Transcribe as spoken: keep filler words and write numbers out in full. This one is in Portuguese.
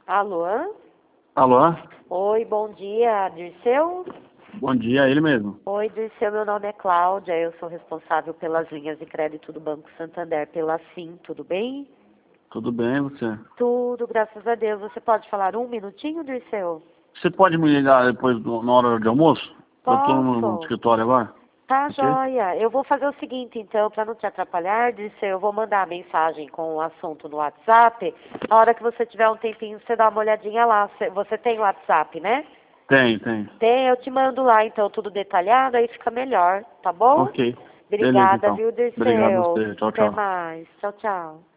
Alô? Alô? Oi, bom dia, Dirceu? Bom dia, ele mesmo. Oi, Dirceu, meu nome é Cláudia, eu sou responsável pelas linhas de crédito do Banco Santander, pela SIM, tudo bem? Tudo bem, você? Tudo, graças a Deus. Você pode falar um minutinho, Dirceu? Você pode me ligar depois, do- na hora de almoço? Eu tô no, no Posso? escritório agora. Tá, Ok? joia. Eu vou fazer o seguinte, então, para não te atrapalhar, Dirceu, eu vou mandar a mensagem com o assunto no WhatsApp. A hora que você tiver um tempinho, você dá uma olhadinha lá. Você você tem WhatsApp, né? Tem, tem. Tem, eu te mando lá, então, tudo detalhado, aí fica melhor, tá bom? Ok. Beleza, Obrigada, então. viu, Obrigado a Dirceu? você. Tchau, Até tchau. mais. Tchau, tchau.